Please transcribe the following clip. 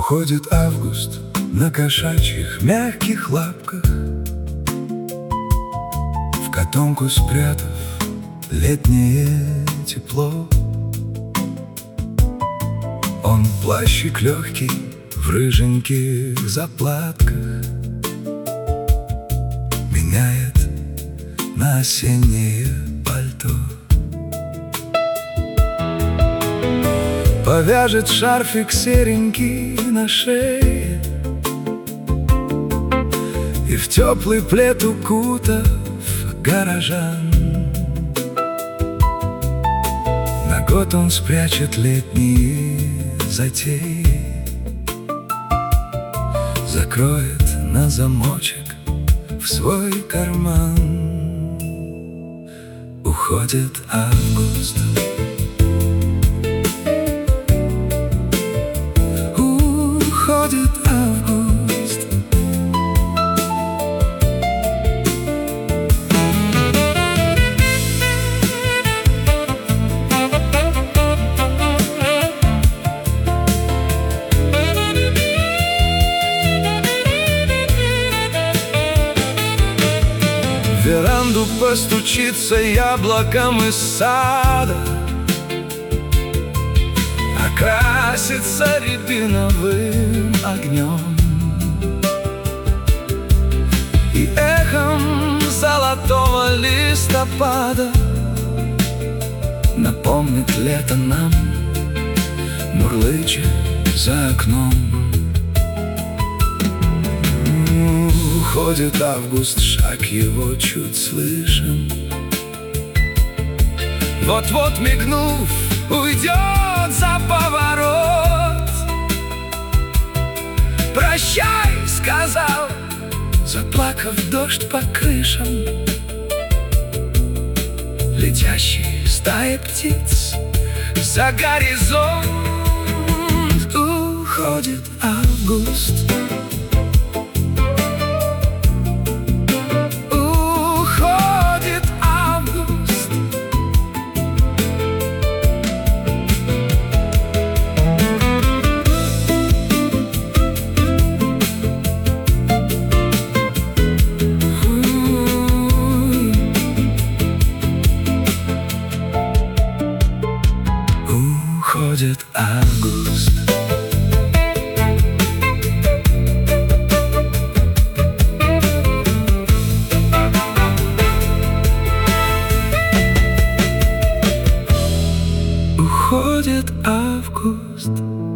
Уходит август на кошачьих мягких лапках, в котомку спрятав летнее тепло. Он плащик легкий в рыженьких заплатках меняет на осеннее пальто. Повяжет шарфик серенький на шее и в теплый плед укутав горожан. На год он спрячет летние затеи, закроет на замочек в свой карман. Уходит август, уходит август. В веранду постучится яблоком из сада, окрасится рябиновым огнем и эхом золотого листопада напомнит лето нам, мурлыча за окном. Уходит август, шаг его чуть слышен, вот-вот мигнув, уйдет за поворот. Прощай, сказал, заплакав дождь по крышам. Летящие стаи птиц за горизонт. Уходит август, уходит август. Уходит август. Уходит август.